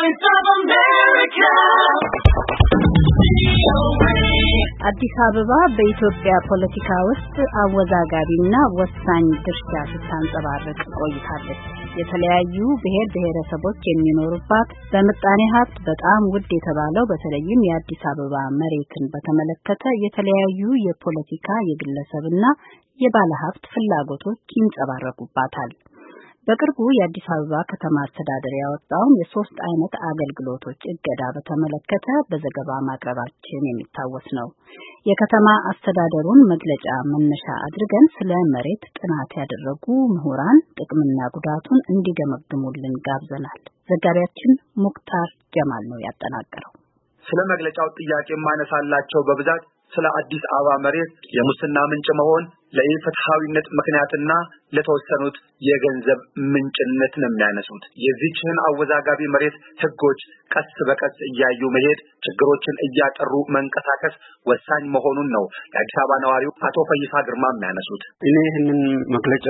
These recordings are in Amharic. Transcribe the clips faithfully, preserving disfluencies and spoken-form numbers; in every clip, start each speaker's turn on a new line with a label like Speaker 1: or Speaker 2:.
Speaker 1: Voice of America. አዲስ አበባ በኢትዮጵያ ፖለቲካ ውስጥ አወዛጋቢና ወሳኝ ድርሻ ስታንጸባርቅ ቆይታለች። የተለያዩ ብሔር ብሔረሰቦች የሚኖሩባት በምጣኔ ሀብት በጣም ውድ የተባለው በተለይም የአዲስ አበባ መሬትን በተመለከተ የተለያዩ የፖለቲካ የግለሰብና የባለሀብት ፍላጎቶች ይንጸባረቁባታል። በቅርቡ የአዲስ አበባ ከተማ አስተዳደር ያወጣውን የሶስት አይነት አገልግሎቶች እገዳ በተመለከተ በዘገባ ማቅረባችን የሚታወስ ነው። የከተማ አስተዳደሩን መግለጫ መነሻ አድርገን ስለ መሬት ጥናት ያደረጉ ምሁራን ጥቅምና ጉዳቱን እንዲገመግሙልን ጋብዘናል። ዘጋቢያችን ሙክታር ጀማል ነው ያጠናቀረው።
Speaker 2: ስለ መግለጫው ጥያቄ ማነሳላቸው በብዛት ስለ አዲስ አበባ መሬት የሙስና ምንጭ መሆን ለኢፍትሃዊነት ምክንያትና ለተወሰኑት የገንዘብ ምንጭነት ነው የሚያነሱት። የዚህችን አወዛጋቢ መሬት ህጎች ቀስ በቀስ እያዩ መሄድ ችግሮችን እያጠሩ መንቀሳቀስ ወሳኝ መሆኑን ነው የአዲስ አበባ ነዋሪው አቶ ፈይሳ ግርማ የሚያነሱት።
Speaker 3: እኔ ይህንን መግለጫ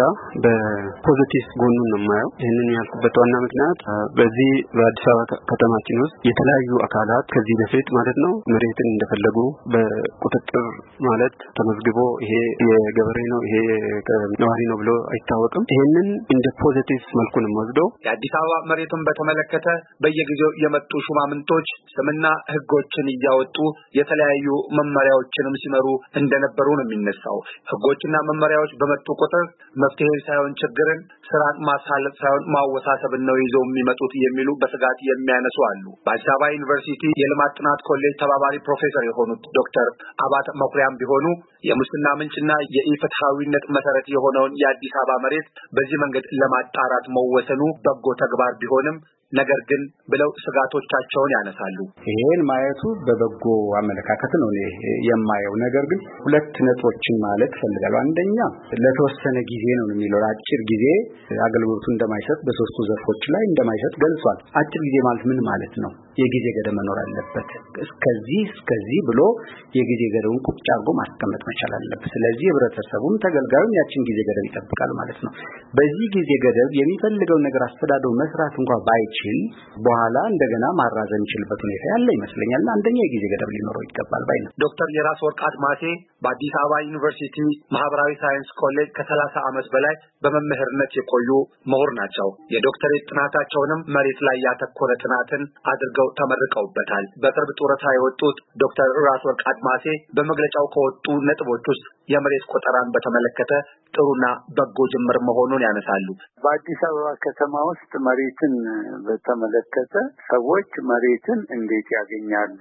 Speaker 3: በፖዚቲቭ ጎኑን ነው የማየው። ይህንን ያልኩበት ዋና ምክንያት በዚህ በአዲስ አበባ ከተማችን ውስጥ የተለያዩ አካላት ከዚህ በፊት ማለት ነው መሬትን እንደፈለጉ በቁጥጥር ማለት ተመዝግቦ ይሄ የገበሬ ነው ይሄ ነዋሪ ነው ብሎ አይታወቅም። ይሄንን እንደ ፖዚቲቭ መልኩ ነው ወስደው
Speaker 2: የአዲስ አበባ መሬቱን በተመለከተ በየጊዜው የመጡ ሹማምንቶች ስምና ህጎችን እያወጡ የተለያዩ መመሪያዎችንም ሲመሩ እንደነበሩ ነው የሚነሳው። ህጎችና መመሪያዎች በመጡ ቁጥር መፍትሄ ሳይሆን ችግርን ስርዓት ማሳለጥ ሳይሆን ማወሳሰብን ነው ይዘው የሚመጡት የሚሉ በስጋት የሚያነሱ አሉ። በአዲስ አበባ ዩኒቨርሲቲ የልማት ጥናት ኮሌጅ ተባባሪ ፕሮፌሰር የሆኑት ዶክተር አባተ መኩሪያም ቢሆኑ የሙስና ምንጭና የኢፍትሃዊነት መሰረት የሆነውን የአዲስ አበባ መሬት በዚህ መንገድ ለማጣራት መወሰኑ በጎ ተግባር ቢሆንም ነገር ግን ብለው ስጋቶቻቸውን ያነሳሉ።
Speaker 4: ይሄን ማየቱ በበጎ አመለካከት ነው የማየው። ነገር ግን ሁለት ነጥቦችን ማለት ፈልጋለሁ። አንደኛ ለተወሰነ ጊዜ ነው የሚለው አጭር ጊዜ አገልግሎቱ እንደማይሰጥ በሶስቱ ዘርፎች ላይ እንደማይሰጥ ገልጿል። አጭር ጊዜ ማለት ምን ማለት ነው? የጊዜ ገደብ መኖር አለበት። እስከዚህ እስከዚህ ብሎ የጊዜ ገደቡን ቁጭ አድርጎ ማስቀመጥ መቻል አለበት። ስለዚህ ህብረተሰቡም ተገልጋዩም ያችን ጊዜ ገደብ ይጠብቃል ማለት ነው። በዚህ ጊዜ ገደብ የሚፈልገው ነገር አስተዳደሩ መስራት እንኳን ባይችል በኋላ እንደገና ማራዘም ይችላልበት ሁኔታ ያለ ይመስለኛል። አንደኛ የጊዜ ገደብ ሊኖረው ይገባል ባይ ነው።
Speaker 2: ዶክተር የራስ ወርቅ አድማሴ በአዲስ አበባ ዩኒቨርሲቲ ማህበራዊ ሳይንስ ኮሌጅ ከሰላሳ ዓመት በላይ በመምህርነት የቆዩ ምሁር ናቸው። የዶክተሬት ጥናታቸውንም መሬት ላይ ያተኮረ ጥናትን አድርገው ተመርቀውበታል። በቅርብ ጡረታ የወጡት ዶክተር ራስ ወርቅ አድማሴ በመግለጫው ከወጡ ነጥቦች ውስጥ የመሬት ቆጠራን በተመለከተ ጥሩና በጎ ጅምር መሆኑን ያነሳሉ።
Speaker 5: በአዲስ አበባ ከተማ ውስጥ መሬትን በተመለከተ ሰዎች መሬትን እንዴት ያገኛሉ?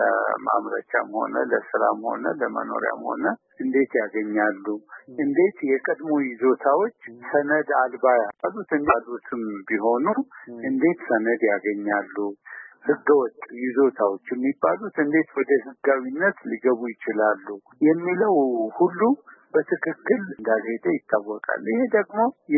Speaker 5: ለማምረቻም ሆነ ለስራም ሆነ ለመኖሪያም ሆነ እንዴት ያገኛሉ? እንዴት የቀድሞ ይዞታዎች ሰነድ አልባ ያሉትም ቢሆኑ እንዴት ሰነድ ያገኛሉ? ህገወጥ ይዞታዎች የሚባሉት እንዴት ወደ ህጋዊነት ሊገቡ ይችላሉ? የሚለው ሁሉ በትክክል እንዳልሄደ ይታወቃል። ይሄ ደግሞ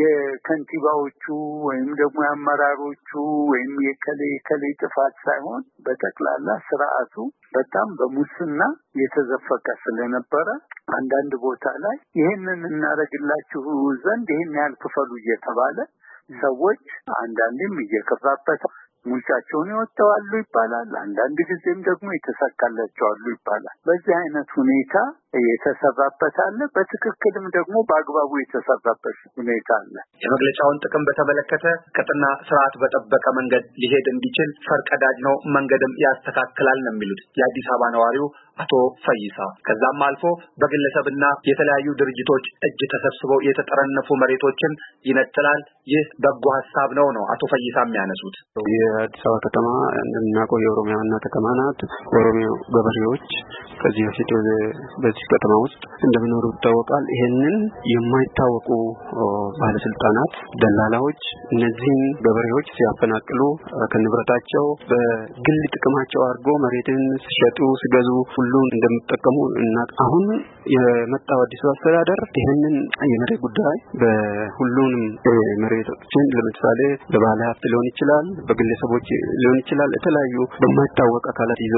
Speaker 5: የከንቲባዎቹ ወይም ደግሞ የአመራሮቹ ወይም የከሌ ከሌ ጥፋት ሳይሆን በጠቅላላ ስርዓቱ በጣም በሙስና የተዘፈቀ ስለነበረ አንዳንድ ቦታ ላይ ይሄንን እናደርግላችሁ ዘንድ ይሄን ያህል ክፈሉ እየተባለ ሰዎች አንዳንዴም እየከፋበት ሙልቻቸውን ይወጣሉ ይባላል። አንዳንድ ጊዜም ደግሞ የተሳካላቸው አሉ ይባላል። በዚህ አይነት ሁኔታ የተሰራበት አለ፣ በትክክልም ደግሞ በአግባቡ የተሰራበት ሁኔታ አለ።
Speaker 2: የመግለጫውን ጥቅም በተመለከተ ቅጥና ስርዓት በጠበቀ መንገድ ሊሄድ እንዲችል ፈርቀዳጅ ነው፣ መንገድም ያስተካክላል ነው የሚሉት የአዲስ አበባ ነዋሪው አቶ ፈይሳ። ከዛም አልፎ በግለሰብና የተለያዩ ድርጅቶች እጅ ተሰብስበው የተጠረነፉ መሬቶችን ይነጥላል። ይህ በጎ ሐሳብ ነው ነው አቶ ፈይሳ የሚያነሱት።
Speaker 3: የአዲስ አበባ ከተማ እንደምናውቀው የኦሮሚያ ዋና ከተማ ናት። ኦሮሚያ ገበሬዎች ከዚህ በፊት በዚህ ከተማ ውስጥ እንደሚኖሩ ይታወቃል። ይሄንን የማይታወቁ ባለስልጣናት፣ ደላላዎች እነዚህን ገበሬዎች ሲያፈናቅሉ ከንብረታቸው በግል ጥቅማቸው አድርጎ መሬትን ሲሸጡ ሲገዙ ሁሉን እንደምትጠቀሙ እና አሁን የመጣው አዲሱ አስተዳደር ይሄንን የመሬት ጉዳይ በሁሉንም መሬቶችን ለምሳሌ በባለ ሀብት ሊሆን ይችላል፣ በግለሰቦች ሊሆን ይችላል፣ የተለያዩ በማይታወቅ አካላት ይዞ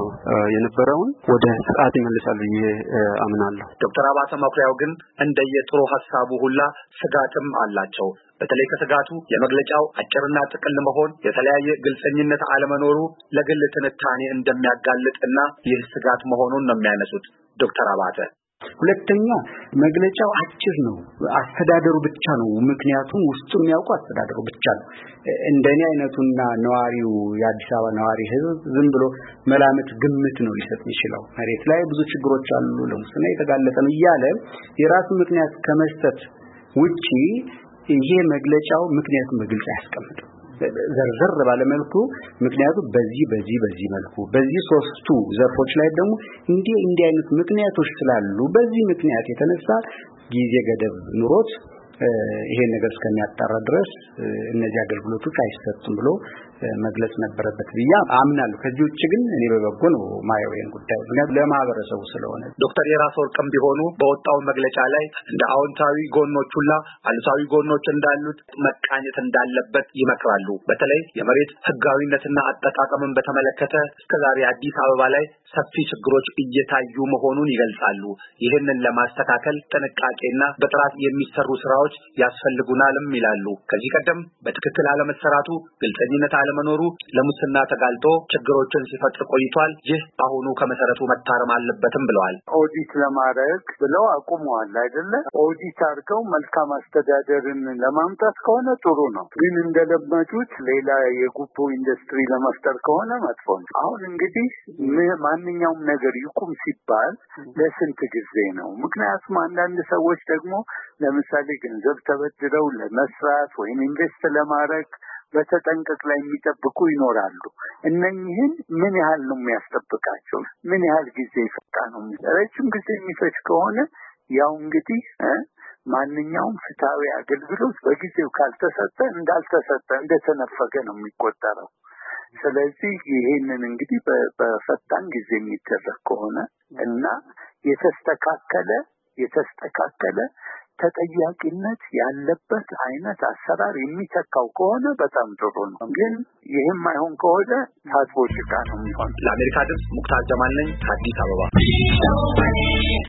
Speaker 3: የነበረውን ወደ ስርዓት ይመልሳሉ አምናለሁ።
Speaker 2: ዶክተር አባተ መኩሪያው ግን እንደየጥሩ ሐሳቡ ሁላ ስጋትም አላቸው። በተለይ ከስጋቱ የመግለጫው አጭርና ጥቅል መሆን የተለያየ ግልጽኝነት አለመኖሩ ለግል ትንታኔ እንደሚያጋልጥና ይህ ስጋት መሆኑን ነው የሚያነሱት ዶክተር አባተ።
Speaker 4: ሁለተኛ መግለጫው አጭር ነው፣ አስተዳደሩ ብቻ ነው ምክንያቱም ውስጡ የሚያውቀው አስተዳደሩ ብቻ ነው። እንደኔ አይነቱና ነዋሪው የአዲስ አበባ ነዋሪ ህዝብ ዝም ብሎ መላምት ግምት ነው ሊሰጥ የሚችለው። መሬት ላይ ብዙ ችግሮች አሉ፣ ለሙስና የተጋለጠ ነው እያለ የራሱ ምክንያት ከመስጠት ውጪ ይሄ መግለጫው ምክንያቱም በግልጽ አያስቀምጥም። ዘርዘር ባለ መልኩ ምክንያቱም በዚህ በዚህ በዚህ መልኩ በዚህ ሶስቱ ዘርፎች ላይ ደግሞ እንዴ እንዴ አይነት ምክንያቶች ስላሉ በዚህ ምክንያት የተነሳ ጊዜ ገደብ ኑሮት ይሄ ነገር እስከሚያጣራ ድረስ እነዚህ አገልግሎቶች አይሰጡም ብሎ መግለጽ ነበረበት ብዬ አምናለሁ። ከዚህ ውጭ ግን እኔ በበጎ ነው ማየው ይሄን ጉዳይ ምክንያቱም ለማህበረሰቡ ስለሆነ።
Speaker 2: ዶክተር የራስ ወርቅም ቢሆኑ በወጣው መግለጫ ላይ እንደ አዎንታዊ ጎኖቹላ አሉታዊ ጎኖች እንዳሉት መቃኘት እንዳለበት ይመክራሉ። በተለይ የመሬት ህጋዊነትና አጠቃቀምን በተመለከተ እስከዛሬ አዲስ አበባ ላይ ሰፊ ችግሮች እየታዩ መሆኑን ይገልጻሉ። ይህንን ለማስተካከል ጥንቃቄና በጥራት የሚሰሩ ስራዎች ያስፈልጉናልም ይላሉ። ከዚህ ቀደም በትክክል አለመሰራቱ ግልጽኝነት አለመኖሩ ለሙስና ተጋልጦ ችግሮችን ሲፈጥር ቆይቷል። ይህ አሁኑ ከመሰረቱ መታረም አለበትም ብለዋል።
Speaker 5: ኦዲት ለማድረግ ብለው አቁመዋል አይደለ? ኦዲት አድርገው መልካም አስተዳደርን ለማምጣት ከሆነ ጥሩ ነው፣ ግን እንደለመዱት ሌላ የጉቦ ኢንዱስትሪ ለመፍጠር ከሆነ መጥፎ ነው። አሁን እንግዲህ ማንኛውም ነገር ይቁም ሲባል ለስንት ጊዜ ነው? ምክንያቱም አንዳንድ ሰዎች ደግሞ ለምሳሌ ገንዘብ ተበድረው ለመስራት ወይም ኢንቨስት ለማድረግ በተጠንቀቅ ላይ የሚጠብቁ ይኖራሉ። እነኚህን ምን ያህል ነው የሚያስጠብቃቸው? ምን ያህል ጊዜ ይፈቃ ነው? ረጅም ጊዜ የሚፈጅ ከሆነ ያው እንግዲህ ማንኛውም ፍትሃዊ አገልግሎት በጊዜው ካልተሰጠ እንዳልተሰጠ እንደተነፈገ ነው የሚቆጠረው። ስለዚህ ይሄንን እንግዲህ በፈጣን ጊዜ የሚደረግ ከሆነ እና የተስተካከለ የተስተካከለ ተጠያቂነት ያለበት አይነት አሰራር የሚተካው ከሆነ በጣም ጥሩ ነው። ግን ይሄም አይሆን ከሆነ ታጥቦ ጭቃ ነው የሚሆነው።
Speaker 2: ለአሜሪካ ድምፅ ሙክታር ጀማል ነኝ ከአዲስ አበባ።